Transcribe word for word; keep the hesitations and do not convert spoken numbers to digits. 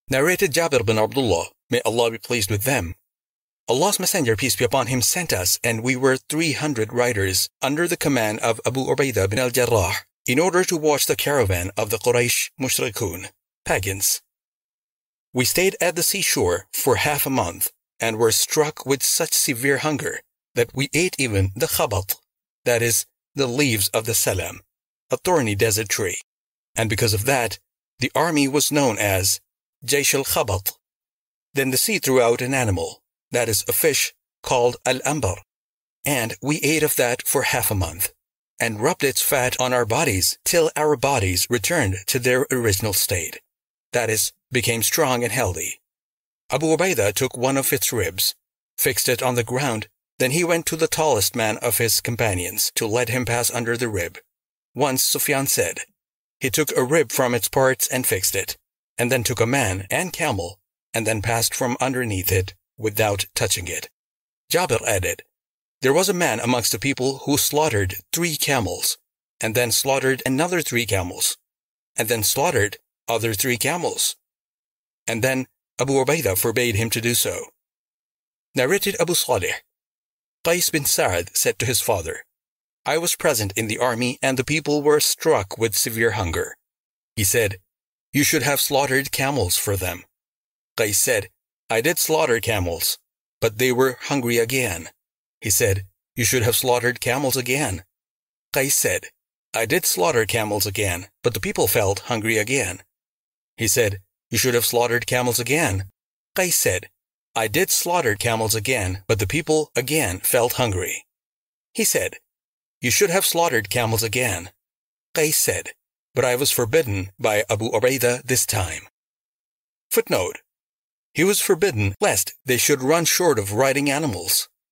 Narrated Jabir bin Abdullah, may Allah be pleased with them. Allah's Messenger, peace be upon him, sent us, and we were three hundred riders under the command of Abu Ubaidah bin al-Jarrah, in order to watch the caravan of the Quraysh Mushrikun, pagans. We stayed at the seashore for half a month, and were struck with such severe hunger that we ate even the khabat, that is, the leaves of the salam, a thorny desert tree. And because of that, the army was known as Jaysh al-Khabat. Then the sea threw out an animal, that is, a fish, called al-ambar, and we ate of that for half a month, and rubbed its fat on our bodies till our bodies returned to their original state, that is, became strong and healthy. Abu Ubaidah took one of its ribs, fixed it on the ground, then he went to the tallest man of his companions to let him pass under the rib. Once Sufyan said, he took a rib from its parts and fixed it, and then took a man and camel, and then passed from underneath it without touching it. Jabir added, there was a man amongst the people who slaughtered three camels, and then slaughtered another three camels, and then slaughtered other three camels. And then Abu Ubaidah forbade him to do so. Narrated Abu Salih, Qais bin Sa'ad said to his father, I was present in the army and the people were struck with severe hunger. He said, you should have slaughtered camels for them. Qais said, I did slaughter camels, but they were hungry again. He said, you should have slaughtered camels again. Qais said, I did slaughter camels again, but the people felt hungry again. He said, you should have slaughtered camels again. Qais said, I did slaughter camels again, but the people again felt hungry. He said, you should have slaughtered camels again. Qais said, but I was forbidden by Abu Ubaidah this time. Footnote: he was forbidden lest they should run short of riding animals.